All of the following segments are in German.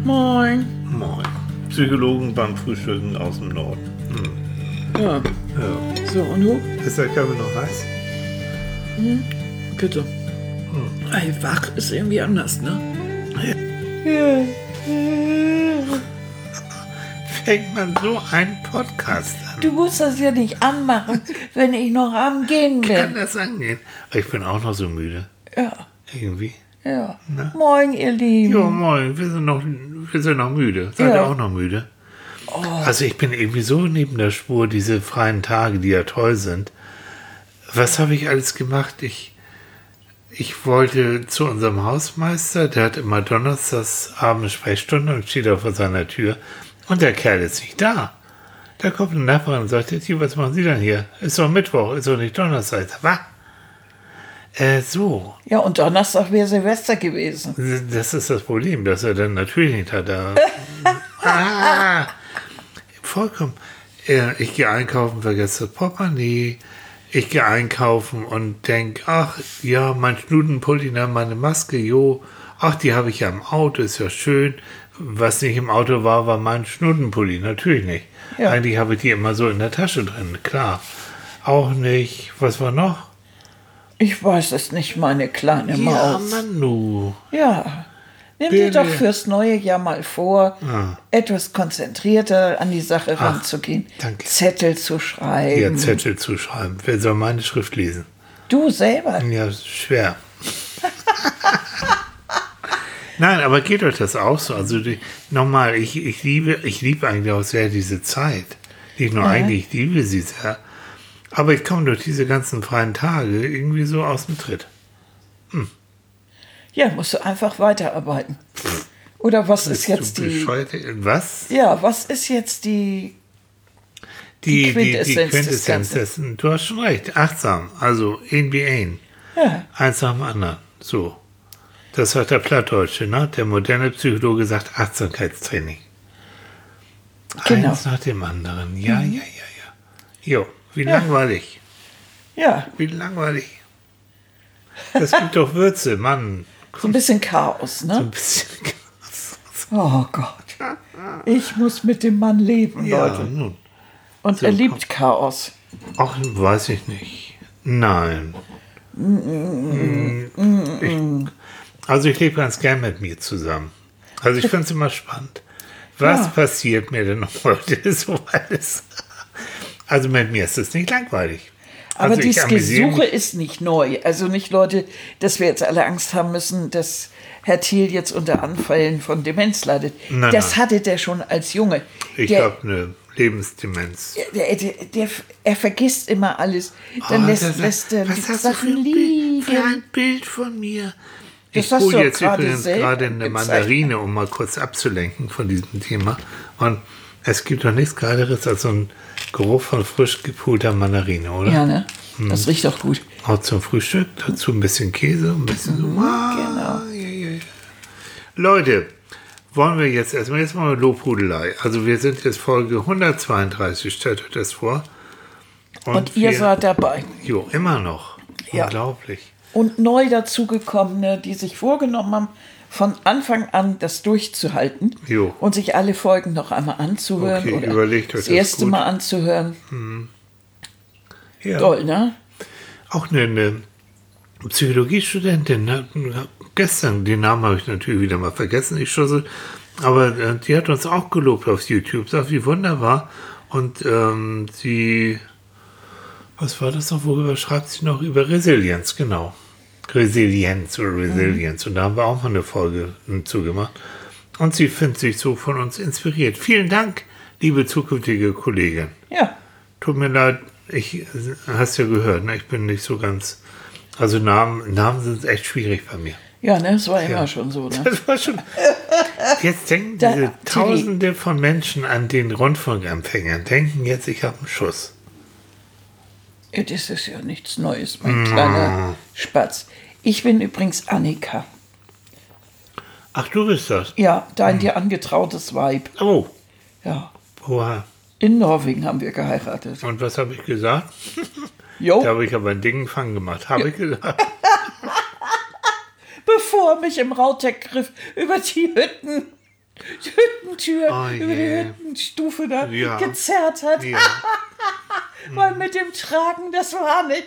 Moin. Moin. Psychologen beim Frühstücken aus dem Norden. Ja. Ja. So, und du? Ist der Kaffee noch heiß? Bitte. Ey, wach ist irgendwie anders, ne? Fängt man so einen Podcast an? Du musst das ja nicht anmachen, wenn ich noch am Gehen Kann bin. das angehen? Ich bin auch noch so müde. Ja, Irgendwie. ja. Na? Moin, ihr Lieben. Jo, moin. Wir sind noch müde. Seid ihr Ja. auch noch müde? Also ich bin irgendwie so neben der Spur, diese freien Tage, die ja toll sind. Was habe ich alles gemacht? Ich wollte zu unserem Hausmeister, der hat immer donnerstags abends Sprechstunde und steht da vor seiner Tür. Und der Kerl ist nicht da. Da kommt eine Nachbarin und sagt, Tio, was machen Sie denn hier? Ist doch Mittwoch, ist doch nicht Donnerstag. Ich sag, was? So. Ja, und Donnerstag wäre Silvester gewesen. Das ist das Problem, dass er dann natürlich nicht hat. Vollkommen. Ich gehe einkaufen, vergesse das Portemonnaie. Ich gehe einkaufen und denke, ach ja, mein Schnudenpulli, meine Maske, jo. Ach, die habe ich ja im Auto, ist ja schön. Was nicht im Auto war, war mein Schnudenpulli. Natürlich nicht. Ja. Eigentlich habe ich die immer so in der Tasche drin, klar. Auch nicht. Was war noch? Ich weiß es nicht, meine kleine Ja, Maus. Manu. Ja. Nimm dir Bitte. doch fürs neue Jahr mal vor, Ah. etwas konzentrierter an die Sache Ach, ranzugehen. danke. Zettel zu schreiben. Ja, Zettel zu schreiben. Wer soll meine Schrift lesen? Du selber. Ja, schwer. Nein, aber geht euch das auch so? Also nochmal, ich liebe eigentlich auch sehr diese Zeit. Nicht nur Ja. eigentlich, ich liebe sie sehr. Aber ich komme durch diese ganzen freien Tage irgendwie so aus dem Tritt. Ja, musst du einfach weiterarbeiten. Oder was ist Bist jetzt du die... bescheuert? Was? Ja, was ist jetzt die Die Quintessenz des Quintessenz Ganzen? dessen. Du hast schon recht. Achtsam. Also ein wie ein. Ja, Eins nach dem anderen. So. Das sagt der Plattdeutsche, ne? Der moderne Psychologe sagt Achtsamkeitstraining. Genau. Eins nach dem anderen. Ja. Jo, wie langweilig. ja, Wie langweilig. Das gibt doch Würze, Mann. so ein bisschen Chaos, So ne? ein bisschen. Oh Gott. Ich muss mit dem Mann leben, Ja, Leute. nun. Und so, er liebt Chaos. Ach, weiß ich nicht. Nein. Ich lebe ganz gern mit mir zusammen. Also ich finde es immer spannend. Was passiert mir denn noch heute so alles? Also mit mir ist es nicht langweilig. Aber Also ich dieses amüsiere Gesuche mich. ist nicht neu. Also nicht, Leute, dass wir jetzt alle Angst haben müssen, dass Herr Thiel jetzt unter Anfällen von Demenz leidet. Nein, Das nein. hatte der schon als Junge. Ich Der- habe eine Lebensdemenz. er vergisst immer alles. Dann lässt er was die hast du Sachen für liegen. ein Bild von mir? Das Ich hast du hole doch jetzt gerade übrigens selber gerade eine gezeigt. Mandarine, um mal kurz abzulenken von diesem Thema. Und es gibt doch nichts Geileres als so ein Geruch von frisch gepulter Mandarine, oder? Ja, ne? Hm. Das riecht doch gut. Auch zum Frühstück, dazu ein bisschen Käse, ein bisschen so. Genau. Ja. Leute, wollen wir jetzt erstmal Lobhudelei. Also wir sind jetzt Folge 132, stellt euch das vor. Und ihr wir- seid dabei. Jo, immer noch. Ja. Unglaublich. Und neu dazugekommene, die sich vorgenommen haben, von Anfang an das durchzuhalten Jo. und sich alle Folgen noch einmal anzuhören Okay, oder überlegt euch das das erste gut. Mal anzuhören. Ja. Toll, ne? Auch eine Psychologiestudentin, ne? Gestern, den Namen habe ich natürlich wieder mal vergessen, ich schussel, aber die hat uns auch gelobt auf YouTube, sagt, wie wunderbar. Und sie, was war das noch, worüber schreibt sie noch? Über Resilienz, genau. Resilienz. Und da haben wir auch mal eine Folge zugemacht. Und sie findet sich so von uns inspiriert. Vielen Dank, liebe zukünftige Kollegin. Ja. Tut mir leid, hast ja gehört, ne? Ich bin nicht so ganz, also Namen sind echt schwierig bei mir. Ja, ne? Das war immer schon so, ne? Das war schon, jetzt denken Da- diese Tilly. Tausende von Menschen an den Rundfunkempfängern, denken jetzt, ich habe einen Schuss. Ja, das ist ja nichts Neues, mein kleiner Spatz. Ich bin übrigens Annika. Ach, du bist das? Ja, dein dir angetrautes Weib. Oh, Ja. oha. In Norwegen haben wir geheiratet. Und was habe ich gesagt? Jo, Da habe ich aber ein Ding Fang gemacht, habe ich gesagt. bevor er mich im Rauteck griff über die Hütten. Hüttentür Oh über die je. Hüttenstufe da Ja. gezerrt hat. Ja. Weil mit dem Tragen, das war nicht.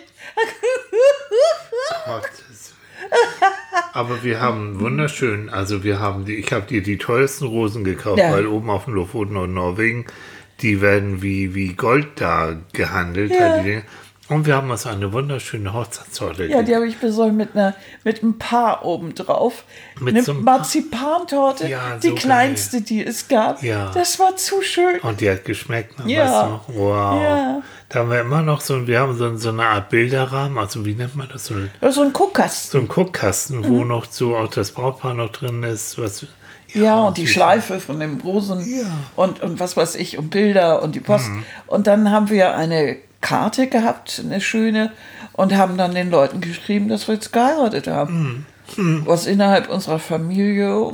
Gottes Willen. Aber wir haben wunderschön, also ich habe dir die teuersten Rosen gekauft, Ja. weil oben auf dem Lofoten und Norwegen, die werden wie Gold da gehandelt. Ja. Die Dinge. Und wir haben uns eine wunderschöne Hochzeitstorte Ja, die habe ich besorgt mit einem Paar oben drauf. Mit Eine so einem Paar? Marzipantorte, Ja, die so kleinste, die es gab. Ja. Das war zu schön. Und die hat geschmeckt, ne? Ja. Weißt du noch? Wow. Ja. Da haben wir immer noch wir haben so eine Art Bilderrahmen, also wie nennt man das? So ein Guckkasten. ein Guckkasten, wo noch so auch das Brautpaar noch drin ist. Ja, und die süß. Schleife von den Rosen Ja. und was weiß ich, und Bilder und die Post. Und dann haben wir eine Karte gehabt, eine schöne, und haben dann den Leuten geschrieben, dass wir jetzt geheiratet haben. Was innerhalb unserer Familie,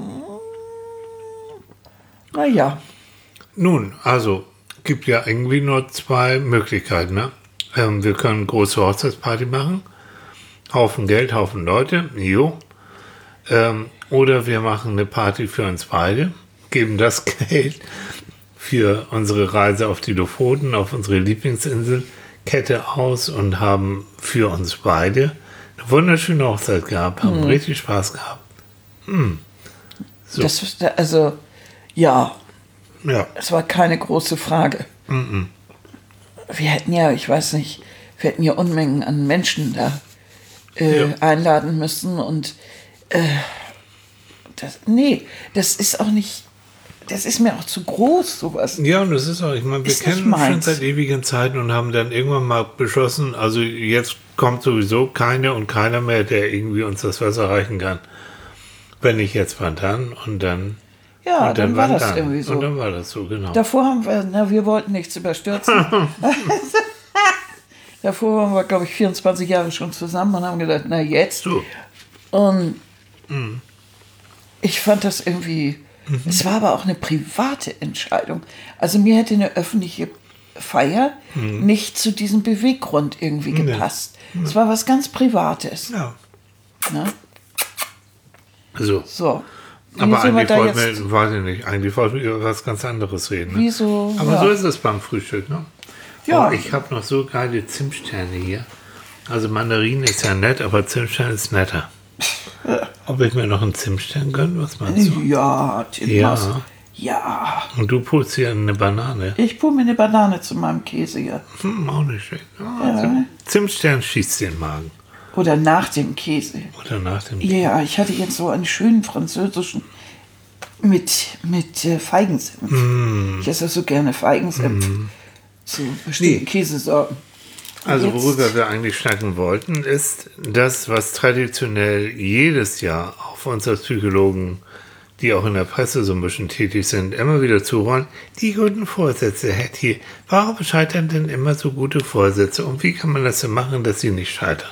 naja, Nun, also gibt ja irgendwie nur zwei Möglichkeiten. Ne? Wir können eine große Hochzeitsparty machen, Haufen Geld, Haufen Leute, jo. Oder wir machen eine Party für uns beide, geben das Geld für unsere Reise auf die Lofoten, auf unsere Lieblingsinsel, Kette aus und haben für uns beide eine wunderschöne Hochzeit gehabt, haben richtig Spaß gehabt. So. das, also, ja, Ja, es war keine große Frage. Wir hätten ja, ich weiß nicht, wir hätten ja Unmengen an Menschen da einladen müssen und das ist auch nicht, das ist mir auch zu groß, sowas. ja, und das ist auch, ich meine, wir Ist nicht kennen uns schon meins. seit ewigen Zeiten und haben dann irgendwann mal beschlossen, also jetzt kommt sowieso keiner mehr, der irgendwie uns das Wasser reichen kann. Wenn nicht jetzt, wann dann? Und dann. Ja, und dann war wann das irgendwie so. Und dann war das so, genau. Davor haben wir wollten nichts überstürzen. Davor waren wir, glaube ich, 24 Jahre schon zusammen und haben gedacht, na jetzt. So. Und ich fand das irgendwie, es war aber auch eine private Entscheidung. Also mir hätte eine öffentliche Feier nicht zu diesem Beweggrund irgendwie gepasst. Es war was ganz Privates. Ja. Ne? So. So. Wie Aber sind wir eigentlich da wollten jetzt? wir, weiß ich nicht, eigentlich wollten wir über was ganz anderes reden. Ne? Wieso? Aber Ja. so ist es beim Frühstück, ne? Ja. Oh, ich habe noch so geile Zimtsterne hier. Also Mandarin ist ja nett, aber Zimtstern ist netter. Ob ich mir noch einen Zimtstern gönne? Was meinst du? Ja, Tim Ja. Maus. Ja. Und du pulst hier eine Banane. Ich pule mir eine Banane zu meinem Käse hier. Auch nicht schlecht. Also, Zimtstern schießt den Magen. Oder nach dem Käse. Oder nach dem. Ja, ich hatte jetzt so einen schönen französischen mit Feigensenf. Ich esse so gerne Feigensenf. Zu bestimmten Käsesorten. Also Jetzt- worüber wir eigentlich schnacken wollten, ist das, was traditionell jedes Jahr auch für uns als Psychologen, die auch in der Presse so ein bisschen tätig sind, immer wieder zuhören, die guten Vorsätze. Herr Thiel, warum scheitern denn immer so gute Vorsätze und wie kann man das denn machen, dass sie nicht scheitern?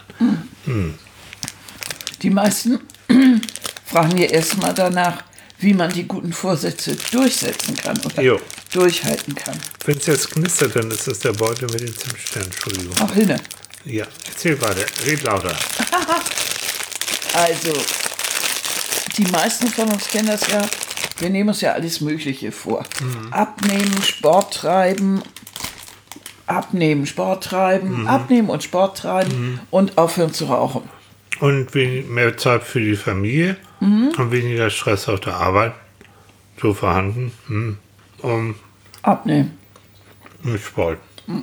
Die meisten fragen ja erstmal danach, wie man die guten Vorsätze durchsetzen kann oder Jo. durchhalten kann. Wenn es jetzt knistert, dann ist das der Beutel mit den Zimtsternen. Entschuldigung. Ach, Hinne. Ja, erzähl weiter. Red lauter. Also, die meisten von uns kennen das ja. Wir nehmen uns ja alles Mögliche vor. Abnehmen, Sport treiben, abnehmen, Sport treiben, abnehmen und Sport treiben und aufhören zu rauchen. Und mehr Zeit für die Familie und weniger Stress auf der Arbeit. So vorhanden. Abnehmen. Mit Sport.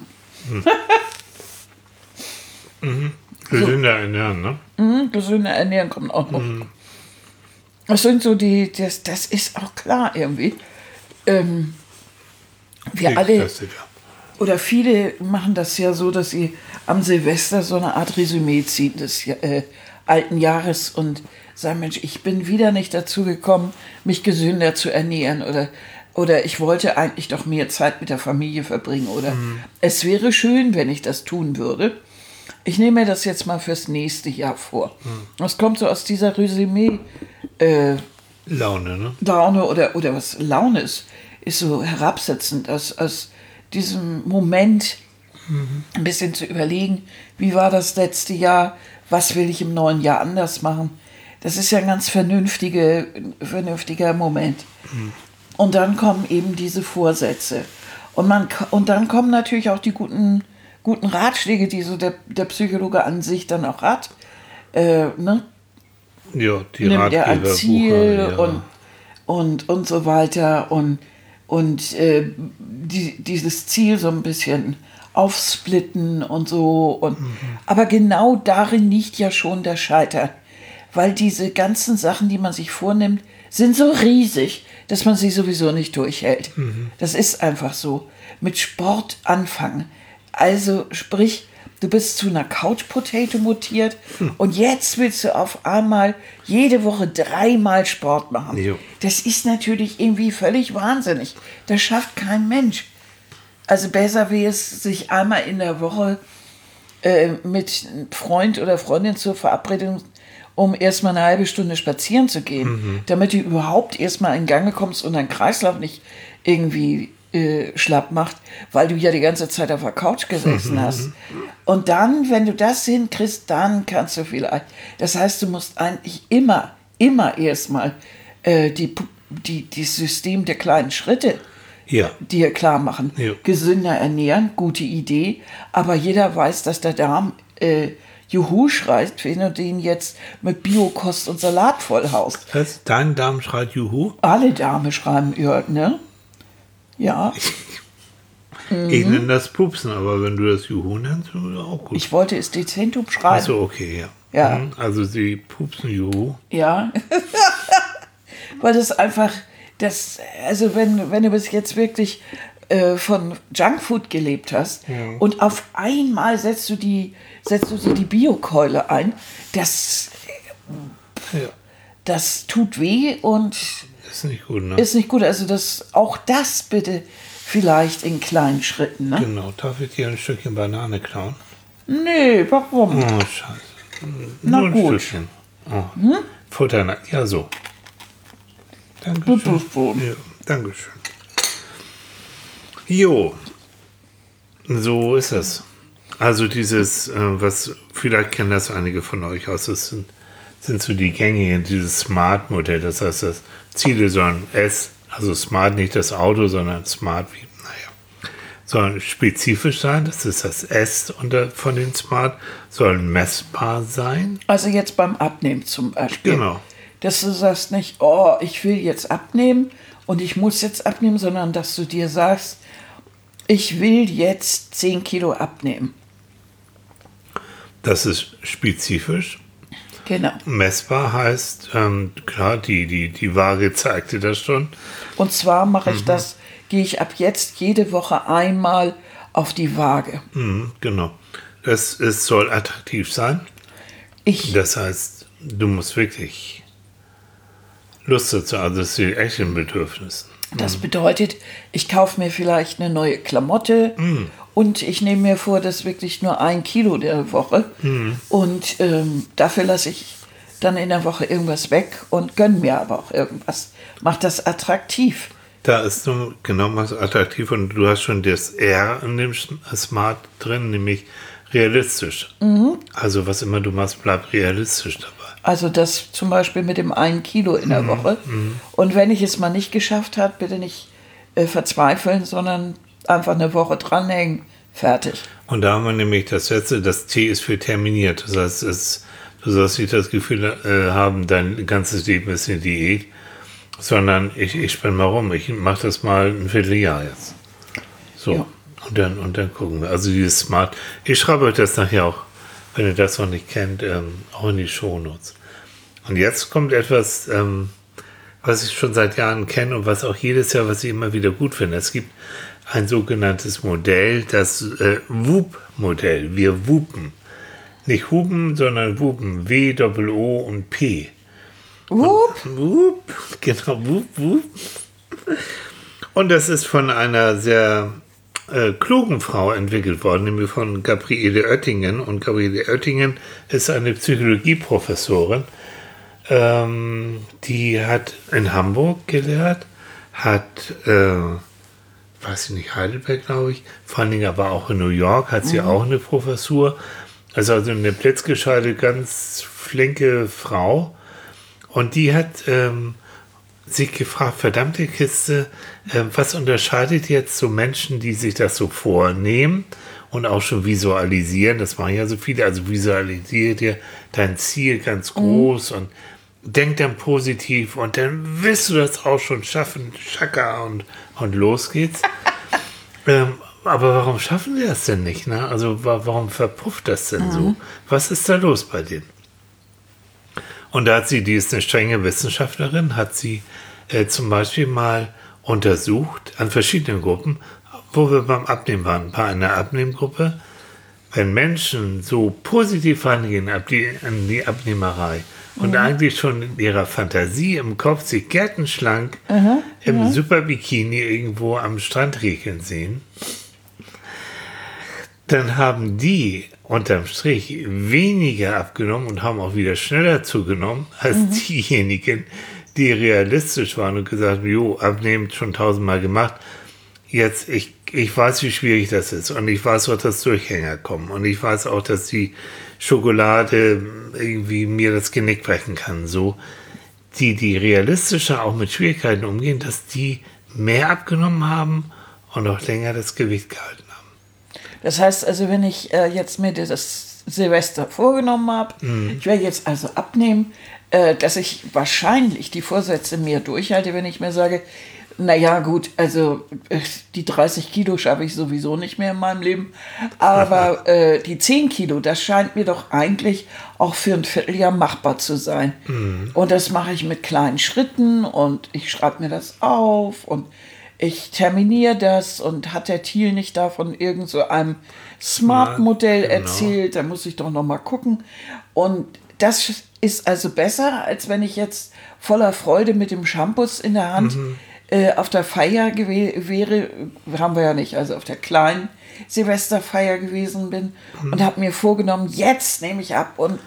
Gesünder ernähren, ne? Gesünder ernähren kommt auch noch. Das sind so das ist auch klar irgendwie. Wir alle, Klassiker. oder viele machen das ja so, dass sie am Silvester so eine Art Resümee ziehen des alten Jahres und sagen, Mensch, ich bin wieder nicht dazu gekommen, mich gesünder zu ernähren oder ich wollte eigentlich doch mehr Zeit mit der Familie verbringen oder es wäre schön, wenn ich das tun würde. Ich nehme mir das jetzt mal fürs nächste Jahr vor. Das kommt so aus dieser Resümee Laune, ne? Laune oder was Laune ist so herabsetzend, aus diesem Moment ein bisschen zu überlegen, wie war das letzte Jahr, was will ich im neuen Jahr anders machen. Das ist ja ein ganz vernünftiger Moment. Und dann kommen eben diese Vorsätze. Und dann kommen natürlich auch die guten Ratschläge, die so der Psychologe an sich dann auch hat. Ne? Ja, die Nimmt er ein Ziel ja. und so weiter. Und dieses Ziel so ein bisschen aufsplitten und so. Aber genau darin liegt ja schon der Scheitern. Weil diese ganzen Sachen, die man sich vornimmt, sind so riesig, dass man sie sowieso nicht durchhält. Das ist einfach so. Mit Sport anfangen. Also sprich, du bist zu einer Couch-Potato mutiert und jetzt willst du auf einmal jede Woche 3-mal Sport machen. Jo. Das ist natürlich irgendwie völlig wahnsinnig. Das schafft kein Mensch. Also besser wäre es, sich einmal in der Woche mit einem Freund oder Freundin zur Verabredung, um erstmal eine halbe Stunde spazieren zu gehen, damit du überhaupt erstmal in Gange kommst und dein Kreislauf nicht irgendwie schlapp macht, weil du ja die ganze Zeit auf der Couch gesessen hast. Und dann, wenn du das hinkriegst, dann kannst du vielleicht. Das heißt, du musst eigentlich immer erstmal das System der kleinen Schritte Ja. dir klar machen. Ja. Gesünder ernähren, gute Idee, aber jeder weiß, dass der Darm Juhu schreit, wenn du den jetzt mit Biokost und Salat vollhaust. Was? Dein Darm schreit Juhu? Alle Dame schreiben, ne? Ja. Ich nenne das Pupsen, aber wenn du das Juhu nennst, ist das auch gut. Ich wollte es dezent umschreiben. Achso, okay, ja. Ja. Also sie pupsen Juhu. Ja. Weil das einfach, also wenn du bis jetzt wirklich von Junkfood gelebt hast und auf einmal setzt du die Biokeule ein, das tut weh und Ist nicht gut, ne? ist nicht gut. Also auch das bitte vielleicht in kleinen Schritten. Ne? Genau. Darf ich dir ein Stückchen Banane klauen? Nee, warum? Oh, scheiße. Na Nur ein gut. Stückchen. Oh. Futter, ja so. Dankeschön. Ja, Dankeschön. Jo. So ist es. Also dieses, was, vielleicht kennen das einige von euch aus, das sind so die gängigen, dieses Smart-Modell. Das heißt, das Ziele sollen also Smart, nicht das Auto, sondern Smart wie, sollen spezifisch sein. Das ist das S von den Smart, sollen messbar sein. Also jetzt beim Abnehmen zum Beispiel. Genau. Dass du sagst nicht, oh, ich will jetzt abnehmen und ich muss jetzt abnehmen, sondern dass du dir sagst, ich will jetzt 10 Kilo abnehmen. Das ist spezifisch. Genau. Messbar heißt, klar, die Waage zeigte das schon. Und zwar mache ich das, gehe ich ab jetzt jede Woche einmal auf die Waage. Genau. Es soll attraktiv sein. Das heißt, du musst wirklich Lust dazu, also das ist die echten Bedürfnisse. Das bedeutet, ich kaufe mir vielleicht eine neue Klamotte und ich nehme mir vor, das wirklich nur 1 Kilo der Woche. Und dafür lasse ich dann in der Woche irgendwas weg und gönne mir aber auch irgendwas. Mach das attraktiv. Da ist so genau was attraktiv und du hast schon das R in dem Smart drin, nämlich realistisch. Also was immer du machst, bleib realistisch dabei. Also das zum Beispiel mit dem 1 Kilo in der Woche. Und wenn ich es mal nicht geschafft habe, bitte nicht verzweifeln, sondern einfach eine Woche dranhängen, fertig. Und da haben wir nämlich das letzte, das T ist für terminiert. Das heißt, du sollst nicht das Gefühl haben, dein ganzes Leben ist eine Diät, sondern ich spinne mal rum, ich mache das mal ein Vierteljahr jetzt. So, ja. und dann gucken wir. Also dieses Smart, ich schreibe euch das nachher auch, wenn ihr das noch nicht kennt, auch in die Shownotes. Und jetzt kommt etwas, was ich schon seit Jahren kenne und was auch jedes Jahr, was ich immer wieder gut finde. Es gibt ein sogenanntes Modell, das WOOP-Modell. Wir wupen. Nicht hupen, sondern wupen. W-O-O und P. Whoop. Whoop. Genau, Whoop, Whoop. Und das ist von einer sehr klugen Frau entwickelt worden, nämlich von Gabriele Oettingen. Und Gabriele Oettingen ist eine Psychologieprofessorin, die hat in Hamburg gelehrt, hat, weiß ich nicht, Heidelberg, glaube ich, vor allen Dingen aber auch in New York hat sie auch eine Professur. Also eine blitzgescheite, ganz flinke Frau. Und die hat sich gefragt, verdammte Kiste, was unterscheidet jetzt so Menschen, die sich das so vornehmen und auch schon visualisieren, das machen ja so viele, also visualisiere dir dein Ziel ganz groß und denk dann positiv und dann wirst du das auch schon schaffen, Schaka und los geht's. Aber warum schaffen sie das denn nicht? Ne? Also warum verpufft das denn so? Was ist da los bei denen? Und die ist eine strenge Wissenschaftlerin, hat sie zum Beispiel mal untersucht an verschiedenen Gruppen, wo wir beim Abnehmen waren, ein paar in der Abnehmgruppe. Wenn Menschen so positiv rangehen an die Abnehmerei und eigentlich schon in ihrer Fantasie im Kopf sich gärtenschlank im Super-Bikini irgendwo am Strand riechen sehen, dann haben die unterm Strich weniger abgenommen und haben auch wieder schneller zugenommen als diejenigen, die realistisch waren und gesagt haben, jo, abnehmen schon 1000-mal gemacht. Jetzt, ich weiß, wie schwierig das ist und ich weiß auch, dass Durchhänger kommen und ich weiß auch, dass die Schokolade irgendwie mir das Genick brechen kann. So, die realistischer auch mit Schwierigkeiten umgehen, dass die mehr abgenommen haben und auch länger das Gewicht gehalten haben. Das heißt also, wenn ich jetzt mir das Silvester vorgenommen habe, ich werde jetzt also abnehmen, dass ich wahrscheinlich die Vorsätze mehr durchhalte, wenn ich mir sage, naja gut, also die 30 Kilo schaffe ich sowieso nicht mehr in meinem Leben, aber die 10 Kilo, das scheint mir doch eigentlich auch für ein Vierteljahr machbar zu sein. Und das mache ich mit kleinen Schritten und ich schreibe mir das auf und ich terminiere das und hat der Thiel nicht da von irgend so einem Smart-Modell erzählt, da muss ich doch noch mal gucken. Und das ist also besser, als wenn ich jetzt voller Freude mit dem Shampoos in der Hand auf der Feier wäre, haben wir ja nicht, also auf der kleinen Silvesterfeier gewesen bin und habe mir vorgenommen, jetzt nehme ich ab und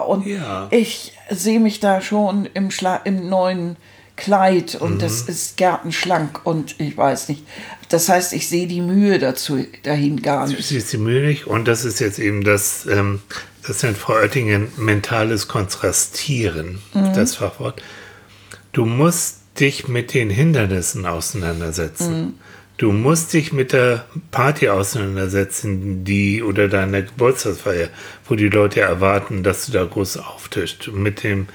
ich sehe mich da schon im neuen Kleid und das ist gärtenschlank und ich weiß nicht. Das heißt, ich sehe die Mühe dahin gar nicht. Du siehst die Mühe nicht und das ist jetzt eben das nennt Frau Oettingen mentales Kontrastieren, das Fachwort. Du musst dich mit den Hindernissen auseinandersetzen. Du musst dich mit der Party auseinandersetzen, oder deiner Geburtstagsfeier, wo die Leute erwarten, dass du da groß auftischst. Mit dem,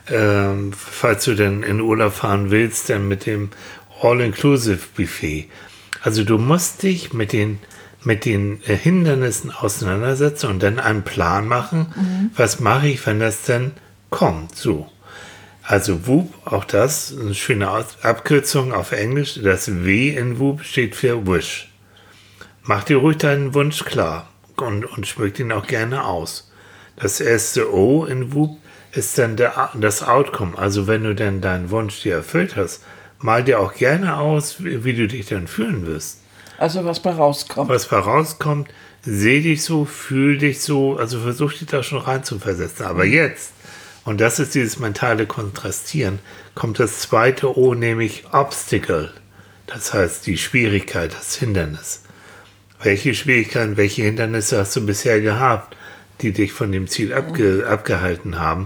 falls du denn in Urlaub fahren willst, dann mit dem All-Inclusive-Buffet. Also du musst dich mit den Hindernissen auseinandersetzen und dann einen Plan machen, was mache ich, wenn das denn kommt, so. Also WOOP, auch das, eine schöne Abkürzung auf Englisch. Das W in WOOP steht für Wish. Mach dir ruhig deinen Wunsch klar und schmück ihn auch gerne aus. Das erste O in WOOP ist dann das Outcome. Also wenn du dann deinen Wunsch dir erfüllt hast, mal dir auch gerne aus, wie du dich dann fühlen wirst. Also was bei rauskommt. Was bei rauskommt, seh dich so, fühl dich so, also versuch dich da schon rein zu versetzen. Aber jetzt, und das ist dieses mentale Kontrastieren, kommt das zweite O, nämlich Obstacle. Das heißt die Schwierigkeit, das Hindernis. Welche Schwierigkeiten, welche Hindernisse hast du bisher gehabt, die dich von dem Ziel abgehalten haben?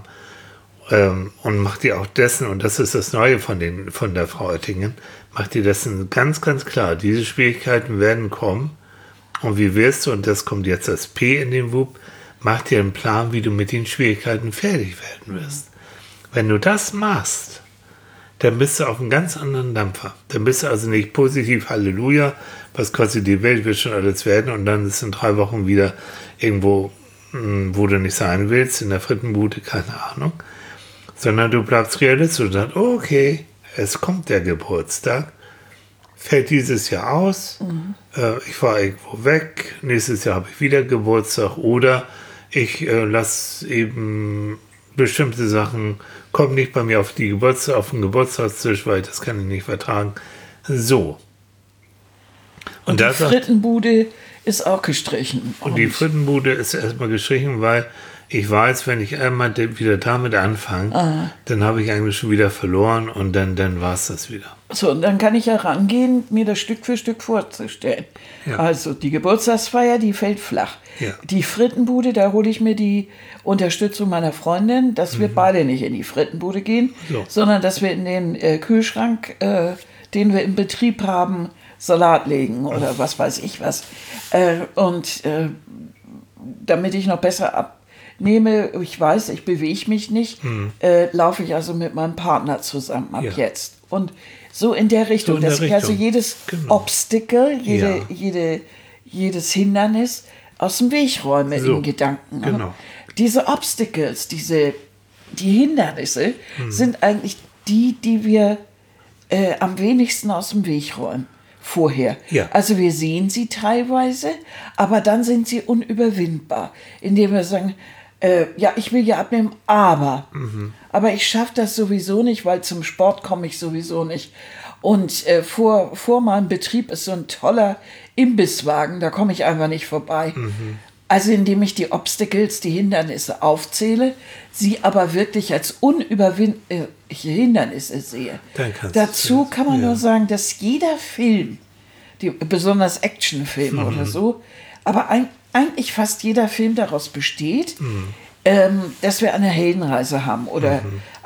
Und mach dir auch dessen, und das ist das Neue von der Frau Oettingen, mach dir dessen ganz, ganz klar, diese Schwierigkeiten werden kommen. Und wie wirst du, und das kommt jetzt das P in dem WOOP, mach dir einen Plan, wie du mit den Schwierigkeiten fertig werden wirst. Wenn du das machst, dann bist du auf einem ganz anderen Dampfer. Dann bist du also nicht positiv, Halleluja, was kostet die Welt, wird schon alles werden und dann ist in 3 Wochen wieder irgendwo, wo du nicht sein willst, in der Frittenbude, keine Ahnung. Sondern du bleibst realistisch und sagst, okay, es kommt der Geburtstag, fällt dieses Jahr aus, ich fahre irgendwo weg, nächstes Jahr habe ich wieder Geburtstag oder ich lasse eben bestimmte Sachen, kommen nicht bei mir auf den Geburtstagstisch, weil das kann ich nicht vertragen. So. Und die Frittenbude ist auch gestrichen. Und die Frittenbude ist erstmal gestrichen, weil Ich weiß, wenn ich einmal wieder damit anfange, dann habe ich eigentlich schon wieder verloren und dann war es das wieder. So, und dann kann ich ja rangehen, mir das Stück für Stück vorzustellen. Ja. Also die Geburtstagsfeier, die fällt flach. Ja. Die Frittenbude, da hole ich mir die Unterstützung meiner Freundin, dass wir beide nicht in die Frittenbude gehen, So. sondern dass wir in den Kühlschrank, den wir im Betrieb haben, Salat legen oder was weiß ich was. Damit ich noch besser abnehme, ich weiß, ich bewege mich nicht, laufe ich also mit meinem Partner zusammen ab Ja. jetzt. Und so in der Richtung, So in der dass ich also Richtung. jedes Genau. Obstacle, Ja. jedes Hindernis aus dem Weg räume So, in Gedanken. genau. Diese Obstacles, die Hindernisse sind eigentlich die wir am wenigsten aus dem Weg räumen. Vorher. Ja. Also wir sehen sie teilweise, aber dann sind sie unüberwindbar, indem wir sagen, ja, ich will ja abnehmen, aber ich schaffe das sowieso nicht, weil zum Sport komme ich sowieso nicht. Und vor meinem Betrieb ist so ein toller Imbisswagen, da komme ich einfach nicht vorbei. Also indem ich die Obstacles, die Hindernisse aufzähle, sie aber wirklich als unüberwindliche Hindernisse sehe. Dann kannst du Dazu es, kann man ja. nur sagen, dass jeder Film, besonders Actionfilme oder so, aber eigentlich fast jeder Film daraus besteht, dass wir eine Heldenreise haben oder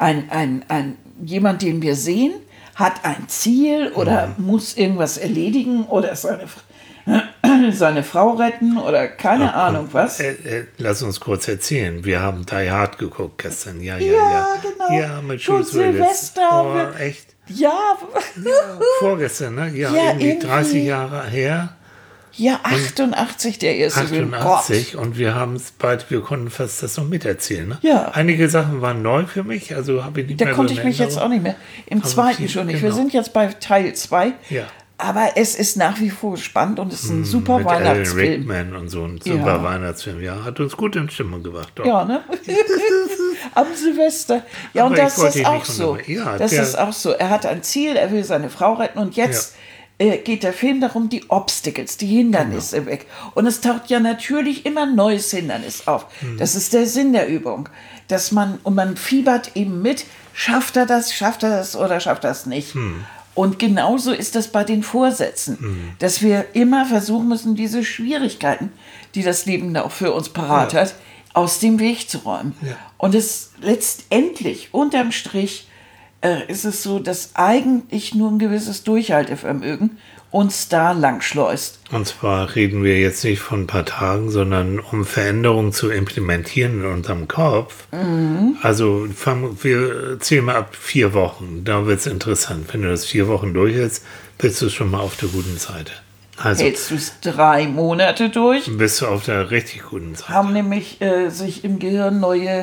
jemand, den wir sehen, hat ein Ziel oder muss irgendwas erledigen oder seine Frau retten oder keine Ahnung was. Lass uns kurz erzählen. Wir haben Die Hard geguckt gestern. Ja, genau. Ja, mit Schon Bruce Willis. Silvester haben Oh, wir- echt? Ja, Vorgestern, ne? Ja, Ja, irgendwie 30 irgendwie. Jahre her. ja, 88 der erste Film. 88 und wir haben es bald, wir konnten fast das noch miterzählen. Ne? Ja. Einige Sachen waren neu für mich, also habe ich nicht Da mehr konnte so ich in mich jetzt auch Erinnerung. nicht mehr. Im Aber zweiten viel- schon nicht. Wir genau. sind jetzt bei Teil 2. Ja. Aber es ist nach wie vor spannend und es ist ein super Mit Alan Weihnachtsfilm. Rickman und so ein Ja. super Weihnachtsfilm. Ja, hat uns gut in Stimmung gebracht. Doch. Ja, ne? Am Silvester. Ja, Aber und das ich wollte ist dich auch nicht so. unterbrechen. Ja, Das der- ist auch so. Er hat ein Ziel, er will seine Frau retten und jetzt geht der Film darum, die Obstacles, die Hindernisse Genau. weg. Und es taucht ja natürlich immer ein neues Hindernis auf. Das ist der Sinn der Übung. Man fiebert eben mit, schafft er das oder schafft er das nicht. Und genauso ist das bei den Vorsätzen, dass wir immer versuchen müssen, diese Schwierigkeiten, die das Leben auch für uns parat hat, aus dem Weg zu räumen. Ja. Und es letztendlich, unterm Strich, ist es so, dass eigentlich nur ein gewisses Durchhaltevermögen uns da lang schleust. Und zwar reden wir jetzt nicht von ein paar Tagen, sondern um Veränderungen zu implementieren in unserem Kopf. Also wir zählen mal ab 4 Wochen. Da wird es interessant. Wenn du das 4 Wochen durchhältst, bist du schon mal auf der guten Seite. Also Hältst du es 3 Monate durch, bist du auf der richtig guten Seite. haben nämlich sich im Gehirn neue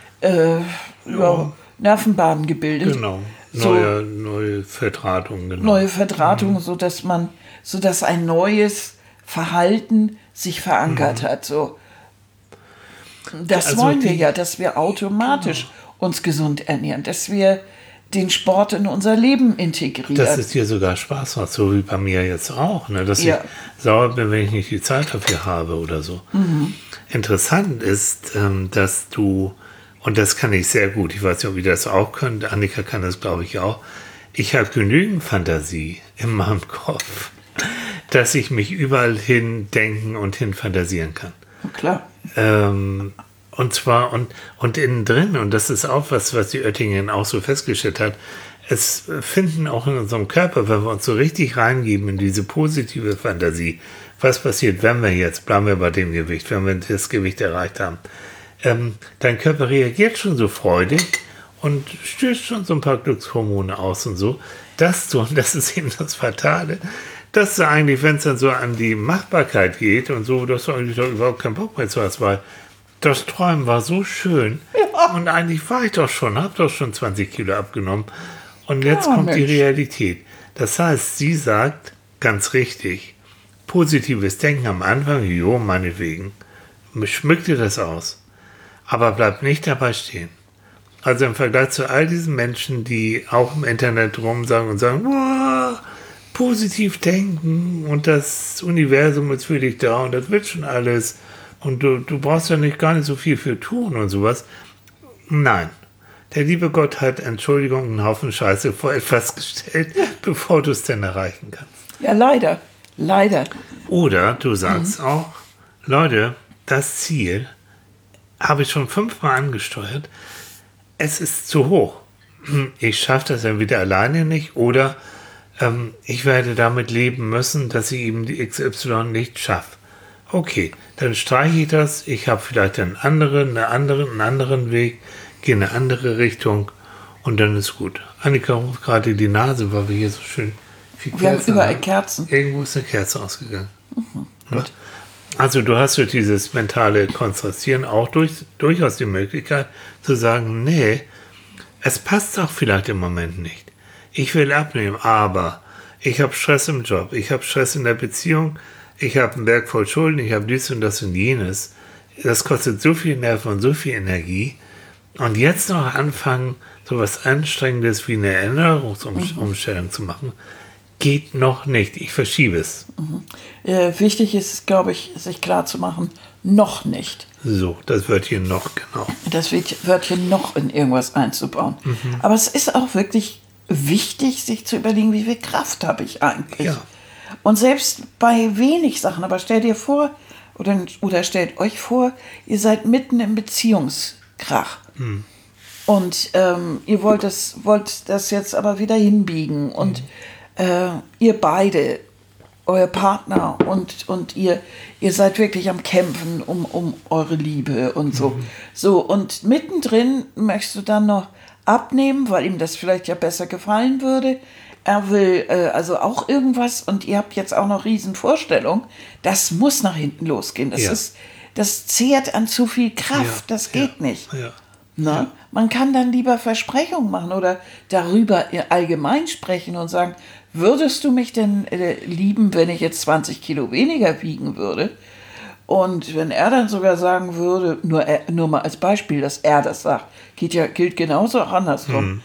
Nervenbahnen gebildet. Genau. So. Neue Verdrahtungen. Genau. Neue Verdrahtung, sodass ein neues Verhalten sich verankert hat. So. Das Also wollen wir ja, dass wir automatisch uns gesund ernähren, dass wir den Sport in unser Leben integrieren. Dass es dir sogar Spaß macht, so wie bei mir jetzt auch. Ne? Dass Ja. ich sauer bin, wenn ich nicht die Zeit dafür habe oder so. Interessant ist, dass du, und das kann ich sehr gut, ich weiß nicht, ob ihr das auch könnt, Annika kann das, glaube ich, auch, ich habe genügend Fantasie in meinem Kopf, dass ich mich überall hin denken und hin fantasieren kann. Klar. Und zwar, und innen drin, und das ist auch was die Oettingen auch so festgestellt hat, es finden auch in unserem Körper, wenn wir uns so richtig reingeben in diese positive Fantasie, was passiert, wenn wir jetzt, bleiben wir bei dem Gewicht, wenn wir das Gewicht erreicht haben, dein Körper reagiert schon so freudig und stößt schon so ein paar Glückshormone aus und so, dass du, und das ist eben das Fatale, dass du eigentlich, wenn es dann so an die Machbarkeit geht und so, dass du eigentlich doch überhaupt keinen Bock mehr zu hast, weil das Träumen war so schön und eigentlich war ich doch schon, habe doch schon 20 Kilo abgenommen und jetzt Ja, kommt die Mensch. Realität. Das heißt, sie sagt, ganz richtig, positives Denken am Anfang, jo, meinetwegen, schmück dir das aus, aber bleib nicht dabei stehen. Also im Vergleich zu all diesen Menschen, die auch im Internet rumsagen und sagen, wow, positiv denken und das Universum ist für dich da und das wird schon alles und du brauchst ja gar nicht so viel für tun und sowas. Nein. Der liebe Gott hat, Entschuldigung, einen Haufen Scheiße vor etwas gestellt, bevor du es denn erreichen kannst. Ja, leider. Leider. Oder du sagst auch, Leute, das Ziel habe ich schon 5-mal angesteuert. Es ist zu hoch. Ich schaffe das entweder alleine nicht oder ich werde damit leben müssen, dass ich eben die XY nicht schaffe. Okay, dann streiche ich das. Ich habe vielleicht einen anderen Weg, gehe in eine andere Richtung und dann ist gut. Annika ruft gerade die Nase, weil wir hier so schön viel Wir haben Kerzen überall haben. Kerzen. Irgendwo ist eine Kerze ausgegangen. Ja? Also du hast durch dieses mentale Kontrastieren auch durchaus die Möglichkeit zu sagen, nee, es passt auch vielleicht im Moment nicht. Ich will abnehmen, aber ich habe Stress im Job, ich habe Stress in der Beziehung, ich habe einen Berg voll Schulden, ich habe dies und das und jenes. Das kostet so viel Nerven und so viel Energie. Und jetzt noch anfangen, so was Anstrengendes wie eine Ernährungsumstellung zu machen, geht noch nicht. Ich verschiebe es. Wichtig ist, glaube ich, sich klar zu machen, noch nicht. So, das Wörtchen noch, genau. Das Wörtchen noch in irgendwas einzubauen. Aber es ist auch wirklich wichtig, sich zu überlegen, wie viel Kraft habe ich eigentlich. Ja. Und selbst bei wenig Sachen, aber stell dir vor, oder stellt euch vor, ihr seid mitten im Beziehungskrach. Und ihr wollt das jetzt aber wieder hinbiegen. Und ihr beide, euer Partner und ihr seid wirklich am Kämpfen um eure Liebe und so. So, und mittendrin möchtest du dann noch abnehmen, weil ihm das vielleicht ja besser gefallen würde. Er will also auch irgendwas und ihr habt jetzt auch noch Riesenvorstellungen. Das muss nach hinten losgehen. Das zehrt an zu viel Kraft. Das geht nicht. Ja. Na? Man kann dann lieber Versprechungen machen oder darüber allgemein sprechen und sagen, würdest du mich denn lieben, wenn ich jetzt 20 Kilo weniger wiegen würde? Und wenn er dann sogar sagen würde, nur mal als Beispiel, dass er das sagt, gilt genauso auch andersrum.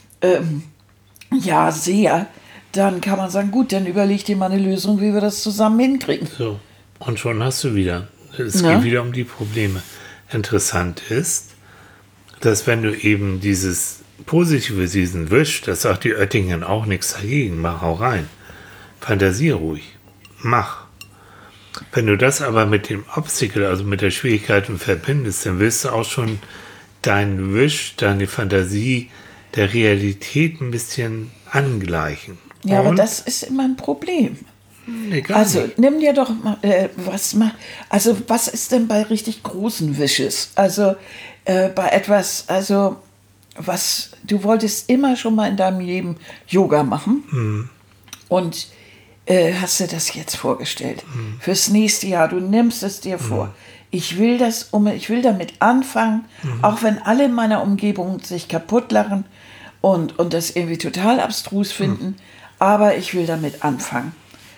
Ja, sehr. Dann kann man sagen, gut, dann überleg dir mal eine Lösung, wie wir das zusammen hinkriegen. So, und schon hast du wieder. Es geht wieder um die Probleme. Interessant ist, dass wenn du eben dieses Positive, diesen Wisch, das sagt die Oettingen auch nichts dagegen, mach auch rein. Fantasier ruhig. Mach. Wenn du das aber mit dem Obstacle, also mit der Schwierigkeit verbindest, dann willst du auch schon deinen Wisch, deine Fantasie der Realität ein bisschen angleichen. Ja, aber das ist immer ein Problem. Nee, gar Also nicht. nimm dir doch mal, was ist denn bei richtig großen Wishes? Also bei etwas, also was, du wolltest immer schon mal in deinem Leben Yoga machen und hast dir das jetzt vorgestellt. Fürs nächste Jahr, du nimmst es dir vor. Ich will damit anfangen, auch wenn alle in meiner Umgebung sich kaputt lachen und das irgendwie total abstrus finden, aber ich will damit anfangen.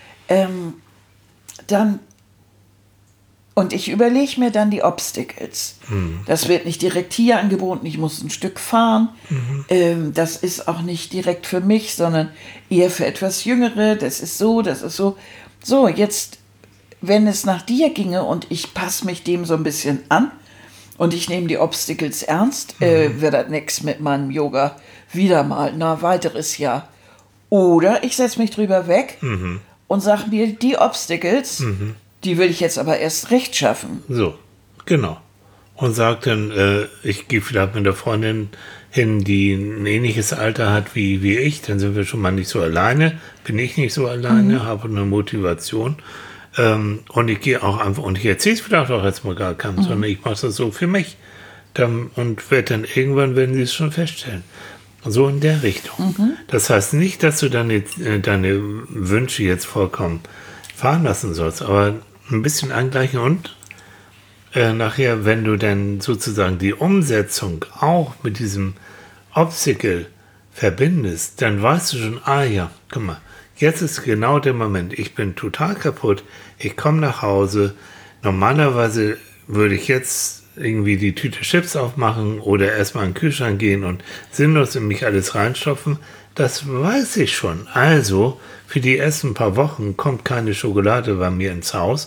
Und ich überlege mir dann die Obstacles. Das wird nicht direkt hier angeboten, ich muss ein Stück fahren. Das ist auch nicht direkt für mich, sondern eher für etwas Jüngere. Das ist so, das ist so. So, jetzt, wenn es nach dir ginge und ich passe mich dem so ein bisschen an und ich nehme die Obstacles ernst, wird das nichts mit meinem Yoga wieder mal ein weiteres Jahr. Oder ich setze mich drüber weg und sage mir, die Obstacles, die will ich jetzt aber erst recht schaffen. So, genau. Und sagt dann, ich gehe vielleicht mit der Freundin hin, die ein ähnliches Alter hat wie ich, dann sind wir schon mal nicht so alleine, bin ich nicht so alleine, habe eine Motivation. Und ich gehe auch einfach, und ich erzähle es vielleicht auch jetzt mal gar keinem, sondern ich mache das so für mich. Und werde dann irgendwann, werden sie es schon feststellen. So in der Richtung. Das heißt nicht, dass du deine Wünsche jetzt vollkommen fahren lassen sollst, aber ein bisschen angleichen und nachher, wenn du dann sozusagen die Umsetzung auch mit diesem Obstacle verbindest, dann weißt du schon, ja, guck mal, jetzt ist genau der Moment, ich bin total kaputt, ich komme nach Hause, normalerweise würde ich jetzt irgendwie die Tüte Chips aufmachen oder erstmal in den Kühlschrank gehen und sinnlos in mich alles reinstopfen, das weiß ich schon. Also, für die ersten paar Wochen kommt keine Schokolade bei mir ins Haus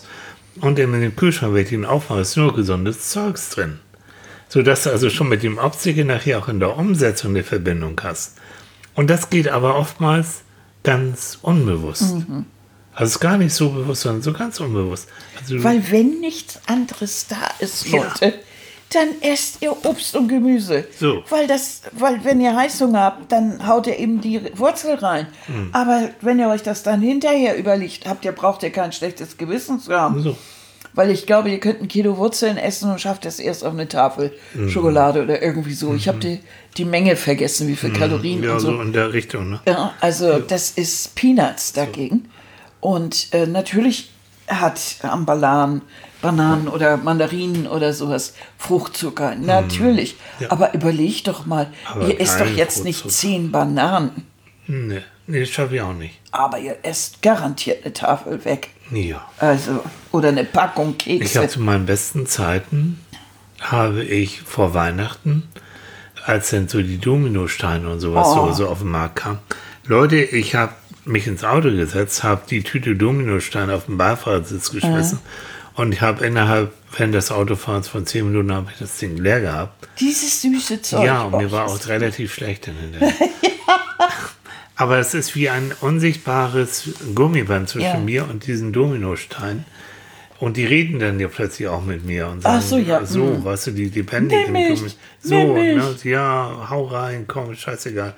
Und in dem Kühlschrank, wenn ich ihn aufmache, ist nur gesundes Zeugs drin. Sodass du also schon mit dem Optiker nachher auch in der Umsetzung eine Verbindung hast. Und das geht aber oftmals ganz unbewusst. Also es ist gar nicht so bewusst, sondern so ganz unbewusst. Also Weil wenn nichts anderes da ist, Ja. Leute, dann esst ihr Obst und Gemüse. So. Weil wenn ihr Heißhunger habt, dann haut ihr eben die Wurzel rein. Aber wenn ihr euch das dann hinterher überlegt habt, braucht ihr kein schlechtes Gewissen zu haben. so. Weil ich glaube, ihr könnt 1 Kilo Wurzeln essen und schafft es erst auf eine Tafel Schokolade oder irgendwie so. Ich habe die Menge vergessen, wie viel Kalorien Ja, und so in der Richtung. Ne? Ja, also das ist Peanuts dagegen. Und natürlich hat Bananen oder Mandarinen oder sowas Fruchtzucker. Natürlich. Ja. Aber überlegt doch mal, Aber ihr esst doch kein jetzt nicht Fruchtzucker. 10 Bananen. Nee, das schaffe ich auch nicht. Aber ihr esst garantiert eine Tafel weg. Ja. Also, oder eine Packung Ich Kekse. habe zu meinen besten Zeiten, habe ich vor Weihnachten, als dann so die Dominosteine und sowas so auf den Markt kam, Leute, ich habe mich ins Auto gesetzt, habe die Tüte Dominosteine auf den Beifahrersitz geschmissen und ich habe während des Autofahrens von 10 Minuten habe ich das Ding leer gehabt. Dieses süße Zeug. Ja, und mir Och, war das auch relativ schlecht dann hinterher. Aber es ist wie ein unsichtbares Gummiband zwischen Ja. mir und diesen Dominostein. Und die reden dann ja plötzlich auch mit mir und sagen, Ach so, ja. so, weißt du, die lebendigen Nimm mich, Gummi. nimm So, mich. ne, ja, hau rein, komm, scheißegal.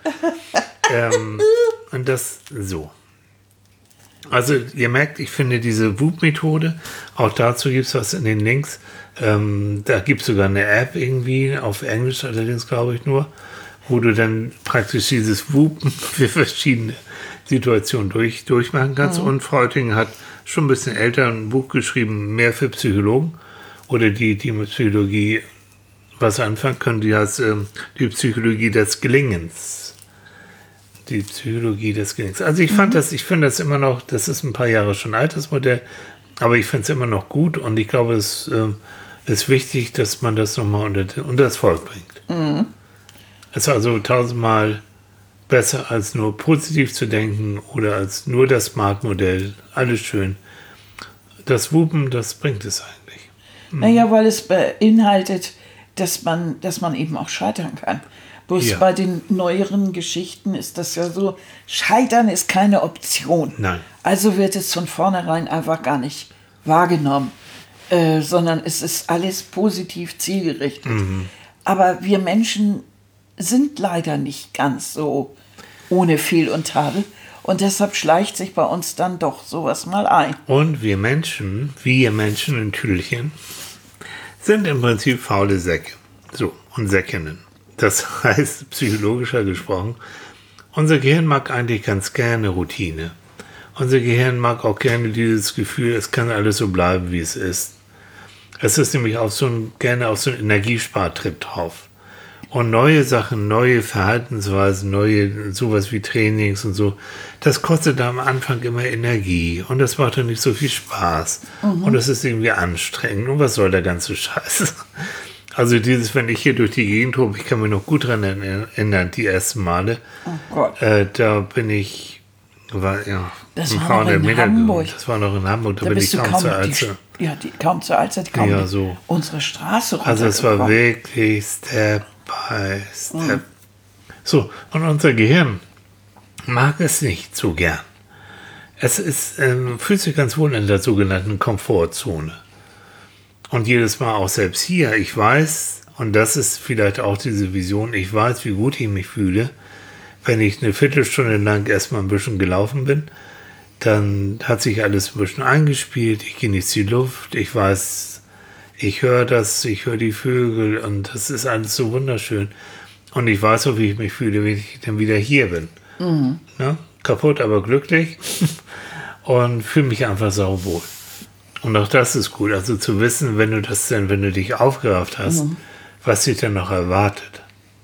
Und das so. Also ihr merkt, ich finde diese Whoop-Methode, auch dazu gibt es was in den Links. Da gibt es sogar eine App irgendwie, auf Englisch allerdings glaube ich nur, wo du dann praktisch dieses Whoopen für verschiedene Situationen durchmachen kannst. Und Freuting hat schon ein bisschen älter ein Buch geschrieben, mehr für Psychologen oder die mit Psychologie was anfangen können. Die heißt die Psychologie des Gelingens. Die Psychologie des Gelingens. Also ich finde das immer noch, das ist ein paar Jahre schon alt, das Modell, aber ich finde es immer noch gut und ich glaube, es ist wichtig, dass man das nochmal unter das Volk bringt. Es ist also 1000-mal besser, als nur positiv zu denken oder als nur das Smart-Modell. Alles schön. Das Wupen, das bringt es eigentlich. Naja, weil es beinhaltet, dass man eben auch scheitern kann. Bloß Ja. bei den neueren Geschichten ist das ja so, Scheitern ist keine Option. Nein. Also wird es von vornherein einfach gar nicht wahrgenommen, sondern es ist alles positiv zielgerichtet. Aber wir Menschen sind leider nicht ganz so ohne Fehl und Tadel. Und deshalb schleicht sich bei uns dann doch sowas mal ein. Und wir Menschen in Tüdelchen, sind im Prinzip faule Säcke. So, und Säckinnen. Das heißt, psychologischer gesprochen, unser Gehirn mag eigentlich ganz gerne Routine. Unser Gehirn mag auch gerne dieses Gefühl, es kann alles so bleiben, wie es ist. Es ist nämlich auch gerne auf so einen Energiespartrip drauf. Und neue Sachen, neue Verhaltensweisen, sowas wie Trainings und so, das kostet am Anfang immer Energie und das macht dann nicht so viel Spaß. Und das ist irgendwie anstrengend. Und was soll der ganze Scheiß? Also wenn ich hier durch die Gegend tobe, ich kann mich noch gut daran erinnern, die ersten Male, Oh Gott. da bin ich, Das im war Frauen noch der in Mittag. Hamburg. Das war noch in Hamburg, da Da bin bist ich du kaum zur Alster. kaum zur Alster, kaum Ja, so. unsere Straße runter. Also es war wirklich Step by Step. So, und unser Gehirn mag es nicht so gern. Es fühlt sich ganz wohl in der sogenannten Komfortzone. Und jedes Mal auch selbst hier, ich weiß, und das ist vielleicht auch diese Vision, ich weiß, wie gut ich mich fühle, wenn ich eine Viertelstunde lang erstmal ein bisschen gelaufen bin, dann hat sich alles ein bisschen eingespielt, ich genieße die Luft, ich weiß, ich höre die Vögel und das ist alles so wunderschön. Und ich weiß auch, wie ich mich fühle, wenn ich dann wieder hier bin. Ne? Kaputt, aber glücklich und fühle mich einfach sauwohl. Und auch das ist gut, also zu wissen, wenn du dich aufgerafft hast, was dich dann noch erwartet.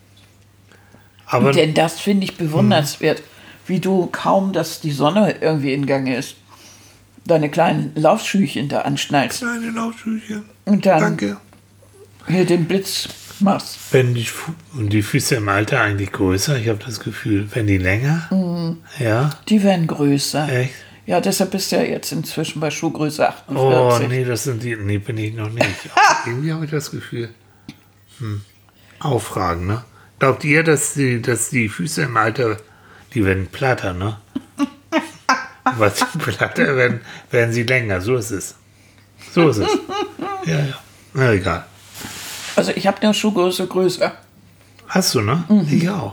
Aber Denn das finde ich bewundernswert, wie du kaum, dass die Sonne irgendwie in Gange ist, deine kleinen Laufschüchen da anschnallst kleine Laufschüchen. und dann Danke. hier den Blitz machst. Wenn die Füße im Alter eigentlich größer, ich habe das Gefühl, wenn die länger, ja, Die werden größer. echt. Ja, deshalb bist du ja jetzt inzwischen bei Schuhgröße Oh, 48. nee, das sind die. Nee, bin ich noch nicht. Irgendwie habe ich das Gefühl. Auffragen, ne? Glaubt ihr, dass die Füße im Alter, die werden platter, ne? Was platter werden sie länger. So ist es. So ist es. Ja. Na, egal. Also ich habe eine Schuhgröße größer. Hast du, ne? Ich auch.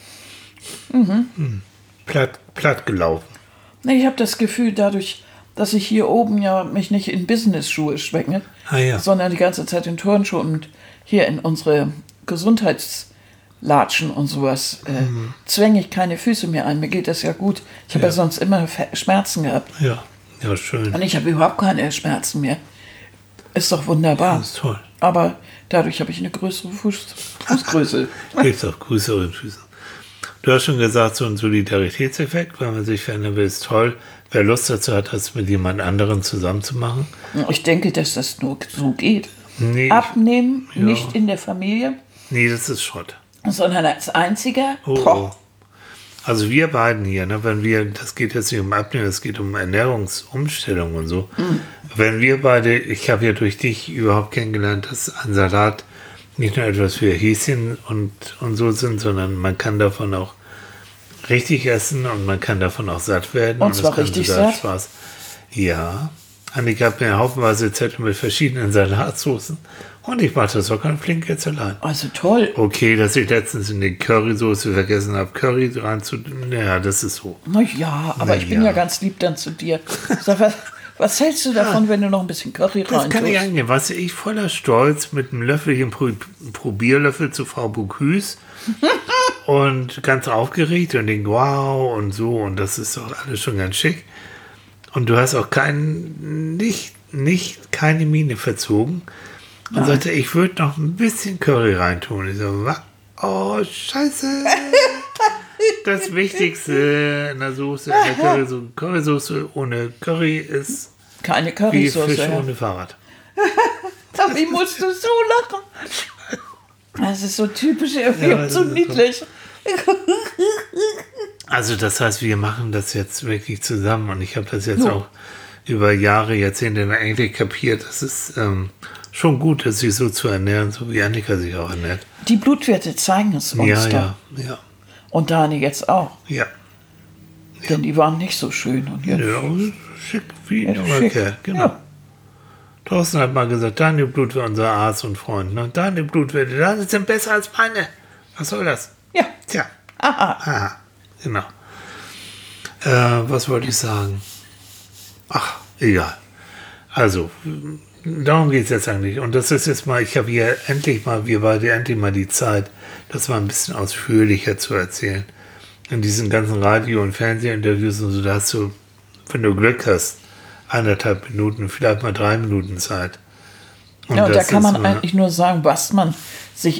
Platt gelaufen. Nee, ich habe das Gefühl, dadurch, dass ich hier oben ja mich nicht in Business-Schuhe schwinge, Ah, ja. sondern die ganze Zeit in Turnschuhen und hier in unsere Gesundheitslatschen und sowas, zwänge ich keine Füße mehr ein. Mir geht das ja gut. Ich habe ja sonst immer Schmerzen gehabt. Ja, schön. Und ich habe überhaupt keine Schmerzen mehr. Ist doch wunderbar. Das ist toll. Aber dadurch habe ich eine größere Fußgröße. Gibt auch größere Füße. Du hast schon gesagt, so ein Solidaritätseffekt, weil man sich verändern will, ist toll. Wer Lust dazu hat, das mit jemand anderem zusammen zu machen. Ich denke, dass das nur so geht. Nee, Abnehmen, ja. nicht in der Familie, nee, das ist Schrott. sondern als Einziger. Oh. Poch. Also wir beiden hier, ne, das geht jetzt nicht um Abnehmen, es geht um Ernährungsumstellung und so. Wenn wir beide, ich habe ja durch dich überhaupt kennengelernt, dass ein Salat nicht nur etwas für Häschen und so sind, sondern man kann davon auch richtig essen und man kann davon auch satt werden. Und zwar das kann richtig sogar satt? Spaß. Ja. Annika hat mir haufenweise Zettel mit verschiedenen Salatsoßen und ich mache das auch ganz flink jetzt allein. Also toll. Okay, dass ich letztens in die Currysoße vergessen habe, Curry reinzutun. Ja, das ist so. Na ja, aber ich bin ja ganz lieb dann zu dir. Sag, was hältst du davon, wenn du noch ein bisschen Curry Das rein kann ich tust? angehen. Was ich voller Stolz mit einem Löffelchen Probierlöffel zu Frau Bocuse und ganz aufgeregt und denke, wow und so und das ist doch alles schon ganz schick. Und du hast auch keine Miene verzogen und sagte, ich würde noch ein bisschen Curry reintun. Ich so, was? Oh, scheiße. Das Wichtigste in der Soße, in der Currysoße ohne Curry ist Keine wie Currysoße. Fisch Ja. ohne Fahrrad. Wie musst du so lachen? Das ist so typisch, irgendwie Ja, und das so ist so. niedlich. Also das heißt, wir machen das jetzt wirklich zusammen und ich habe das jetzt Ja. auch über Jahre, Jahrzehnte eigentlich kapiert. Das ist schon gut, sich so zu ernähren, so wie Annika sich auch ernährt. Die Blutwerte zeigen es uns doch. Ja. Und Dani jetzt auch. Ja. Denn die waren nicht so schön. Und jetzt, Ja, schick wie ein Ja, junger schick. Kerl, genau. Ja. Thorsten hat mal gesagt, deine Blutwerte, unser Arzt und Freund, ne? Deine Blutwerte, das sind besser als meine. Was soll das? Ja. Tja. Aha. Genau. Was wollte ich sagen? Ach, egal. Also, darum geht es jetzt eigentlich. Und das ist jetzt mal, wir beide endlich mal die Zeit, das mal ein bisschen ausführlicher zu erzählen. In diesen ganzen Radio- und Fernsehinterviews und so, da hast du, wenn du Glück hast, 1,5 Minuten, vielleicht mal 3 Minuten Zeit. Ja, und da das kann man ist, eigentlich nur sagen, was man sich